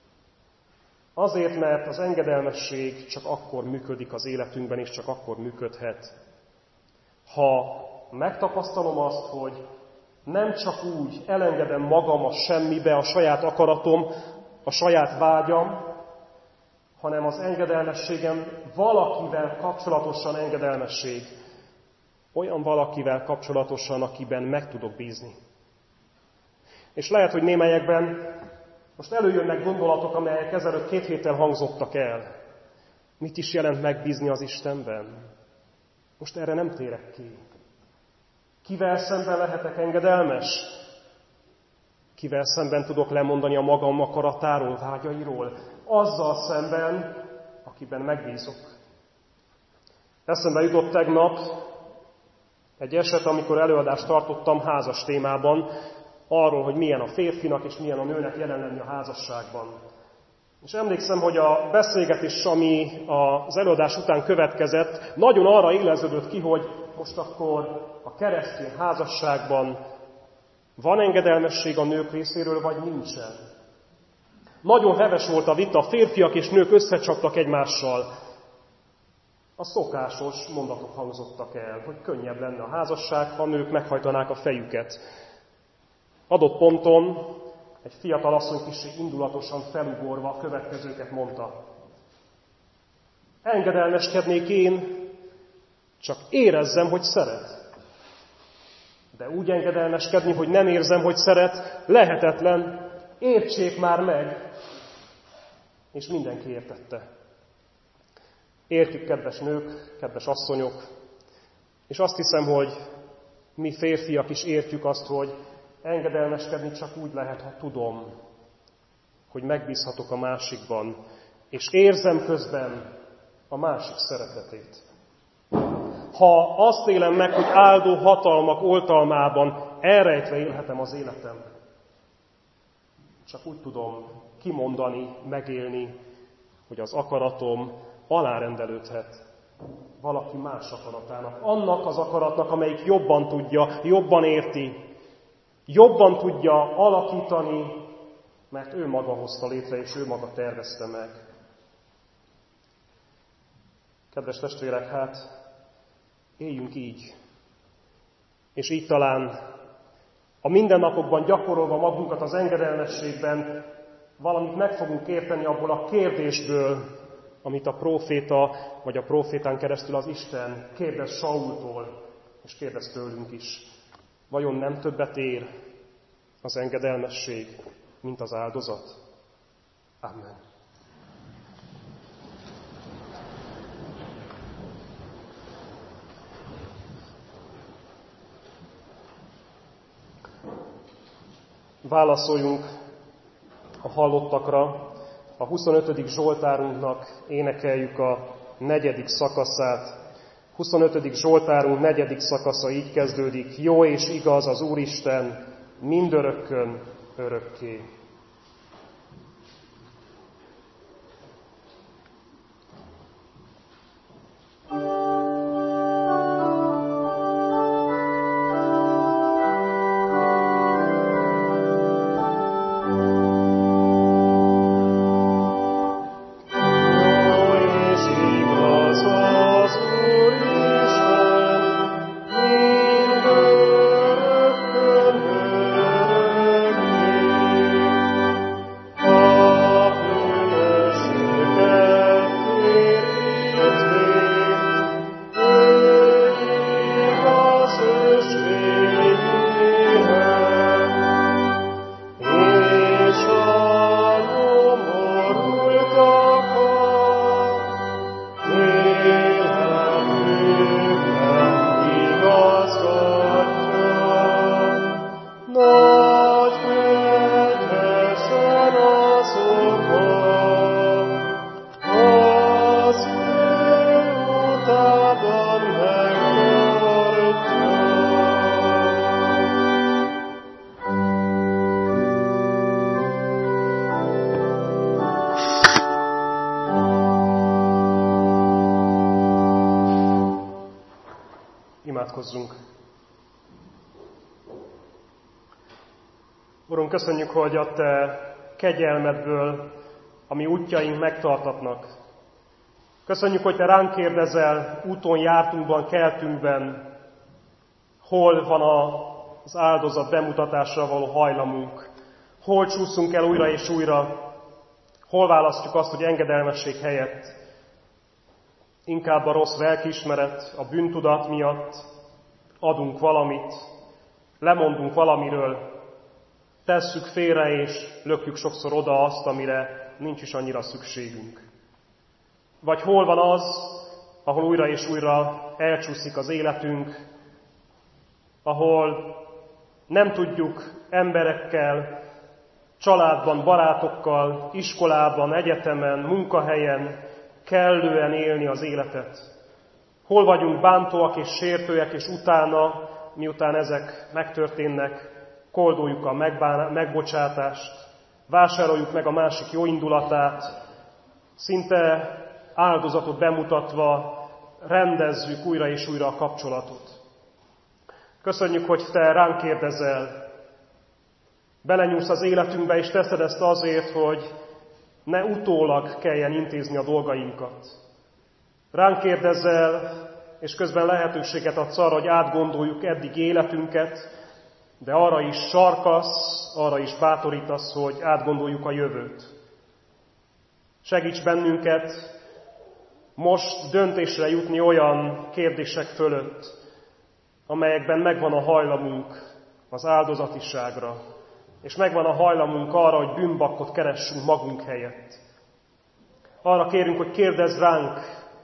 Azért, mert az engedelmesség csak akkor működik az életünkben, és csak akkor működhet, ha megtapasztalom azt, hogy nem csak úgy elengedem magam a semmibe, a saját akaratom, a saját vágyam, hanem az engedelmességem valakivel kapcsolatosan engedelmesség. Olyan valakivel kapcsolatosan, akiben meg tudok bízni. És lehet, hogy némelyekben most előjönnek gondolatok, amelyek ezelőtt 2 héttel hangzottak el. Mit is jelent megbízni az Istenben? Most erre nem térek ki. Kivel szemben lehetek engedelmes? Kivel szemben tudok lemondani a magam akaratáról, vágyairól? Azzal szemben, akiben megbízok. Eszembe jutott tegnap egy eset, amikor előadást tartottam házas témában, arról, hogy milyen a férfinak és milyen a nőnek jelen lenni a házasságban. És emlékszem, hogy a beszélgetés, ami az előadás után következett, nagyon arra illesződött ki, hogy most akkor a keresztény házasságban van engedelmesség a nők részéről, vagy nincsen. Nagyon heves volt a vita, férfiak és nők összecsaptak egymással. A szokásos mondatok hangzottak el, hogy könnyebb lenne a házasság, ha a nők meghajtanák a fejüket. Adott ponton egy fiatal asszony kissé indulatosan felugorva a következőket mondta. Engedelmeskednék én, csak érezzem, hogy szeret. De úgy engedelmeskedni, hogy nem érzem, hogy szeret, lehetetlen, értsék már meg. És mindenki értette. Értjük, kedves nők, kedves asszonyok, és azt hiszem, hogy mi férfiak is értjük azt, hogy engedelmeskedni csak úgy lehet, ha tudom, hogy megbízhatok a másikban, és érzem közben a másik szeretetét. Ha azt élem meg, hogy áldó hatalmak oltalmában elrejtve élhetem az életem, csak úgy tudom kimondani, megélni, hogy az akaratom alárendelődhet valaki más akaratának. Annak az akaratnak, amelyik jobban tudja, jobban érti, jobban tudja alakítani, mert ő maga hozta létre, és ő maga tervezte meg. Kedves testvérek, hát éljünk így. És így talán A mindennapokban gyakorolva magunkat az engedelmességben valamit meg fogunk érteni abból a kérdésből, amit a próféta, vagy a prófétán keresztül az Isten kérdez Saultól, és kérdez tőlünk is. Vajon nem többet ér az engedelmesség, mint az áldozat? Amen. Válaszoljunk a hallottakra. A 25. Zsoltárunknak énekeljük a 4. szakaszát. 25. Zsoltárunk 4. szakasza így kezdődik. Jó és igaz az Úristen mindörökkön örökké. Imádkozzunk. Urunk, köszönjük, hogy a Te kegyelmedből a mi útjaink megtartatnak. Köszönjük, hogy Te ránk kérdezel úton, jártunkban, keltünkben, hol van az áldozat bemutatásra való hajlamunk, hol csúszunk el újra és újra, hol választjuk azt, hogy engedelmesség helyett inkább a rossz lelkiismeret, a bűntudat miatt adunk valamit, lemondunk valamiről, tesszük félre és lökjük sokszor oda azt, amire nincs is annyira szükségünk. Vagy hol van az, ahol újra és újra elcsúszik az életünk, ahol nem tudjuk emberekkel, családban, barátokkal, iskolában, egyetemen, munkahelyen kellően élni az életet. Hol vagyunk bántóak és sértőek, és utána, miután ezek megtörténnek, kolduljuk a megbocsátást, vásároljuk meg a másik jó indulatát, szinte áldozatot bemutatva rendezzük újra és újra a kapcsolatot. Köszönjük, hogy Te ránk kérdezel, belenyúlsz az életünkbe, és teszed ezt azért, hogy ne utólag kelljen intézni a dolgainkat. Ránk kérdezel, és közben lehetőséget adsz arra, hogy átgondoljuk eddig életünket, de arra is sarkasz, arra is bátorítasz, hogy átgondoljuk a jövőt. Segíts bennünket most döntésre jutni olyan kérdések fölött, amelyekben megvan a hajlamunk az áldozatiságra, és megvan a hajlamunk arra, hogy bűnbakkot keressünk magunk helyett. Arra kérünk, hogy kérdezz ránk,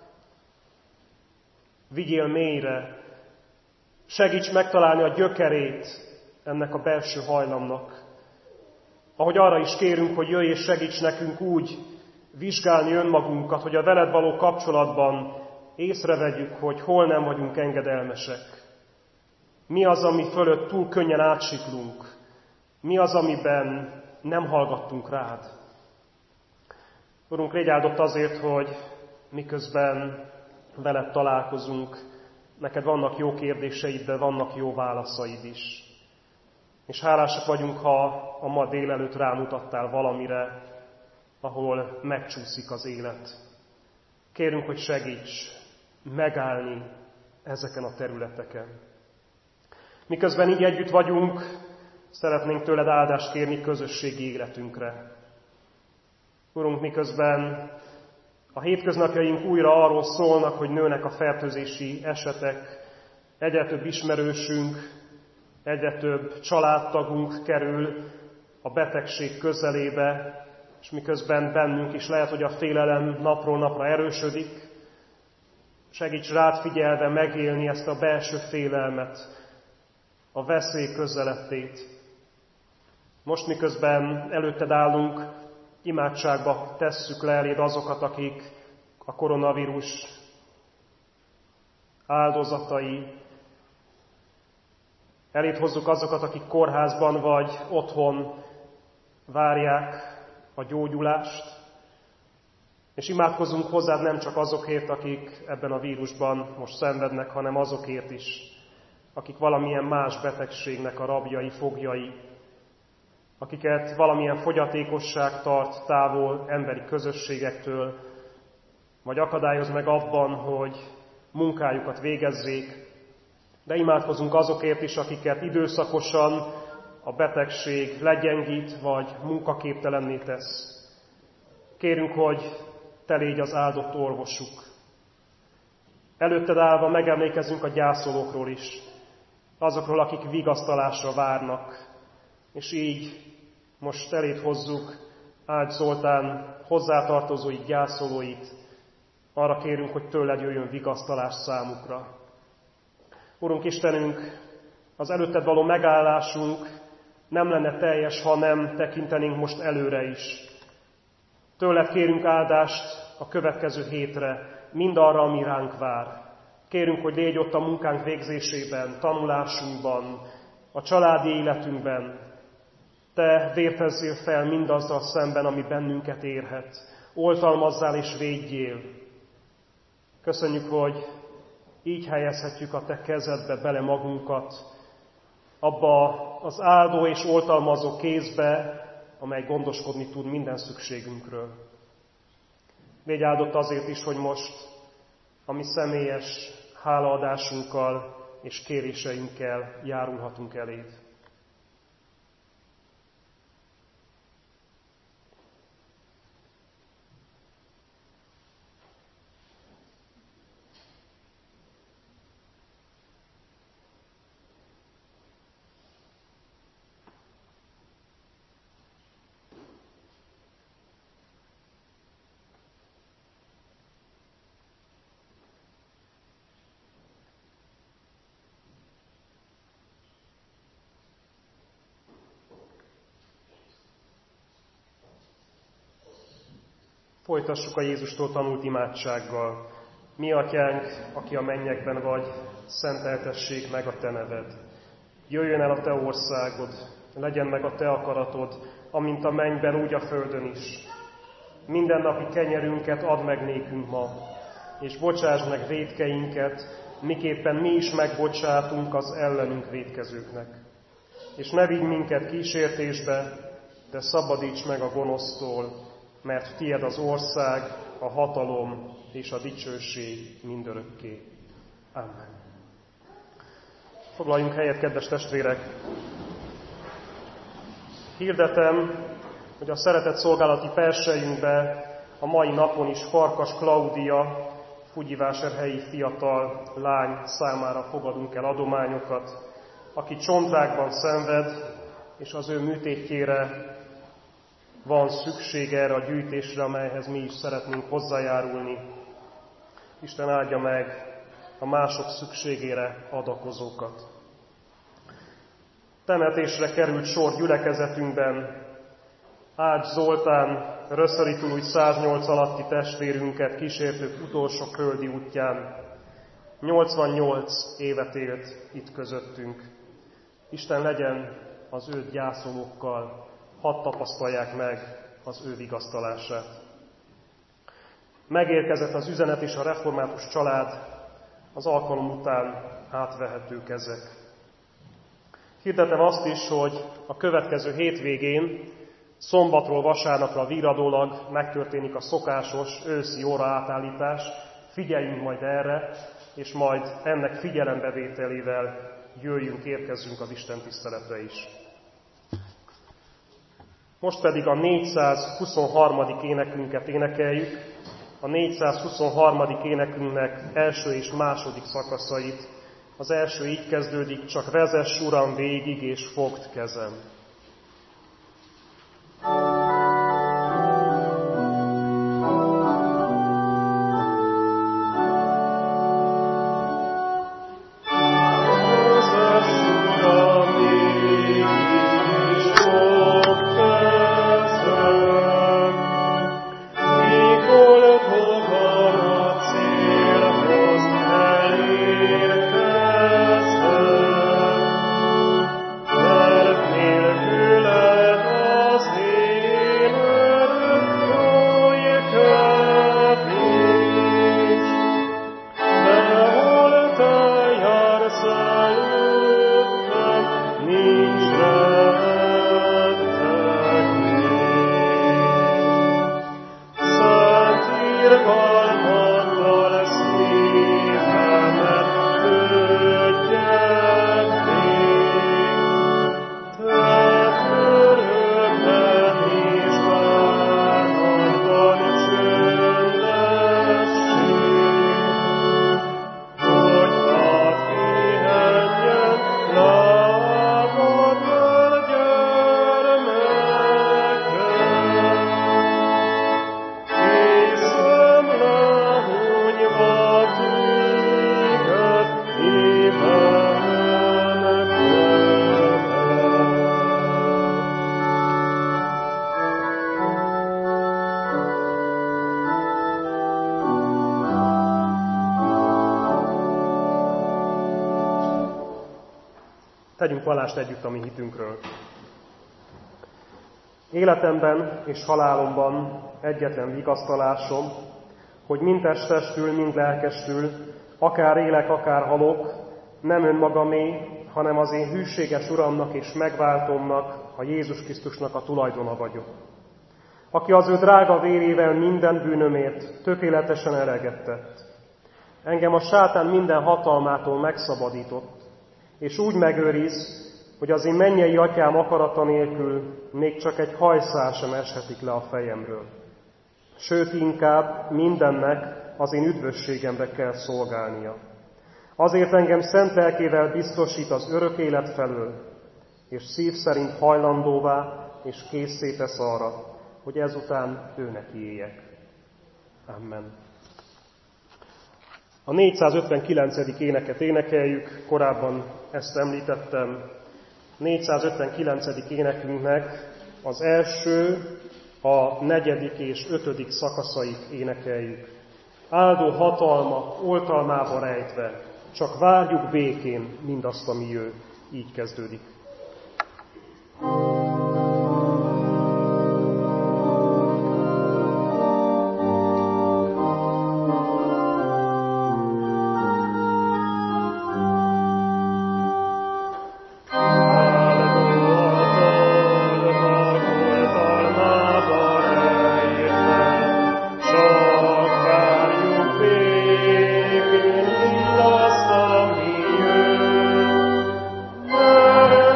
vigyél mélyre, segíts megtalálni a gyökerét ennek a belső hajlamnak. Ahogy arra is kérünk, hogy jöjj és segíts nekünk úgy vizsgálni önmagunkat, hogy a veled való kapcsolatban észrevegyük, hogy hol nem vagyunk engedelmesek. Mi az, ami fölött túl könnyen átsiklunk? Mi az, amiben nem hallgattunk rád? Urunk, légy áldott azért, hogy miközben veled találkozunk, neked vannak jó kérdéseid, de vannak jó válaszaid is. És hálásak vagyunk, ha a ma délelőtt rámutattál valamire, ahol megcsúszik az élet. Kérünk, hogy segíts megállni ezeken a területeken. Miközben így együtt vagyunk, szeretnénk tőled áldást kérni közösségi életünkre. Urunk, miközben a hétköznapjaink újra arról szólnak, hogy nőnek a fertőzési esetek, egyre több ismerősünk, egyre több családtagunk kerül a betegség közelébe, és miközben bennünk is lehet, hogy a félelem napról napra erősödik, segíts rád figyelve megélni ezt a belső félelmet, a veszély közelettét. Most miközben előtted állunk, imádságba tesszük le eléd azokat, akik a koronavírus áldozatai. Eléd hozzuk azokat, akik kórházban vagy otthon várják a gyógyulást, és imádkozunk hozzád nem csak azokért, akik ebben a vírusban most szenvednek, hanem azokért is, akik valamilyen más betegségnek a rabjai, foglyai, akiket valamilyen fogyatékosság tart távol emberi közösségektől, vagy akadályoz meg abban, hogy munkájukat végezzék, de imádkozunk azokért is, akiket időszakosan a betegség legyengít, vagy munkaképtelenné tesz. Kérünk, hogy te légy az áldott orvosuk. Előtted állva megemlékezünk a gyászolókról is, azokról, akik vigasztalásra várnak, és így most eléd hozzuk Ács Zoltán hozzátartozóit, gyászolóit, arra kérünk, hogy tőled jöjjön vigasztalás számukra. Urunk Istenünk, az előtted való megállásunk nem lenne teljes, ha nem tekintenénk most előre is. Tőled kérünk áldást a következő hétre, mindarra, ami ránk vár. Kérünk, hogy légy ott a munkánk végzésében, tanulásunkban, a családi életünkben. Te vértezzél fel mindazzal szemben, ami bennünket érhet. Oltalmazzál és védjél. Köszönjük, hogy így helyezhetjük a te kezedbe bele magunkat, abba az áldó és oltalmazó kézbe, amely gondoskodni tud minden szükségünkről. Légy áldott azért is, hogy most a mi személyes hálaadásunkkal és kéréseinkkel járulhatunk eléd. Folytassuk a Jézustól tanult imádsággal. Mi atyánk, aki a mennyekben vagy, szenteltessék meg a te neved. Jöjjön el a te országod, legyen meg a te akaratod, amint a mennyben, úgy a földön is. Mindennapi kenyerünket add meg nékünk ma, és bocsásd meg vétkeinket, miképpen mi is megbocsátunk az ellenünk vétkezőknek. És ne vigy minket kísértésbe, de szabadíts meg a gonosztól, mert tied az ország, a hatalom és a dicsőség mindörökké. Amen. Foglaljunk helyet, kedves testvérek! Hirdetem, hogy a szeretett szolgálati persejünkbe a mai napon is Farkas Klaudia, Fugyivásárhelyi fiatal lány számára fogadunk el adományokat, aki csontrákban szenved, és az ő műtétjére van szükség erre a gyűjtésre, amelyhez mi is szeretnénk hozzájárulni. Isten áldja meg a mások szükségére adakozókat. Temetésre került sor gyülekezetünkben Ács Zoltán, Röszöri-Tului 108 alatti testvérünket kísértük utolsó földi útján. 88 évet élt itt közöttünk. Isten legyen az őt gyászolókkal, hadd tapasztalják meg az ő vigasztalását. Megérkezett az üzenet, és a református család az alkalom után átvehetők ezek. Hirdetem azt is, hogy a következő hétvégén, szombatról vasárnapra virradólag megtörténik a szokásos őszi óra átállítás. Figyeljünk majd erre, és majd ennek figyelembevételével érkezzünk az Isten tiszteletre is. Most pedig a 423. énekünket énekeljük, a 423. énekünknek első és második szakaszait. Az első így kezdődik, csak vezess, Uram, végig, és fogd kezem. Tegyünk vallást együtt a mi hitünkről. Életemben és halálomban egyetlen vigasztalásom, hogy mind testestül, mind lelkestül, akár élek, akár halok, nem önmagamé, hanem az én hűséges Uramnak és megváltomnak, a Jézus Krisztusnak a tulajdona vagyok. Aki az ő drága vérével minden bűnömért tökéletesen eleget tett. Engem a sátán minden hatalmától megszabadított, és úgy megőriz, hogy az én mennyei atyám akarata nélkül még csak egy hajszál sem eshetik le a fejemről. Sőt, inkább mindennek az én üdvösségemre kell szolgálnia. Azért engem szent lelkével biztosít az örök élet felől, és szív szerint hajlandóvá és készé tesz arra, hogy ezután őneki éljek. Amen. A 459. éneket énekeljük, korábban ezt említettem. 459. énekünknek az első, a 4. és 5. szakaszait énekeljük. Áldó hatalma oltalmába rejtve, csak várjuk békén mindazt, ami jő. Így kezdődik. Amen.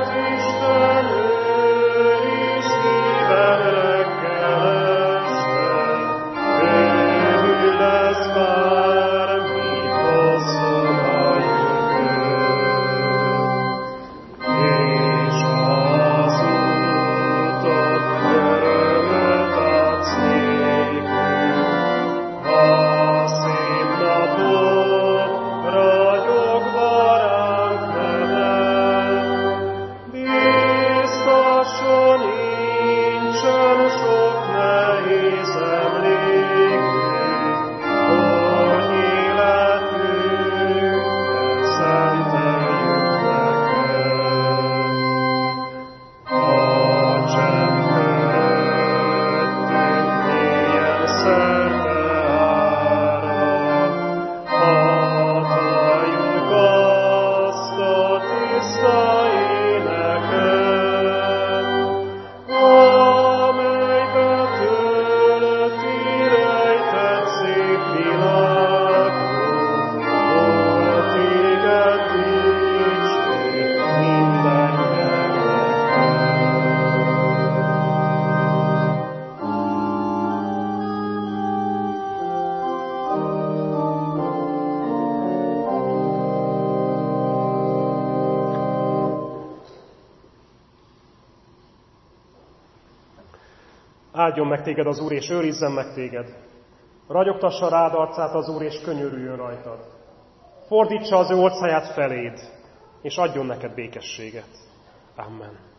Áldjon meg téged az Úr, és őrizzen meg téged. Ragyogtassa rád arcát az Úr, és könyörüljön rajtad. Fordítsa az ő orcáját feléd, és adjon neked békességet. Amen.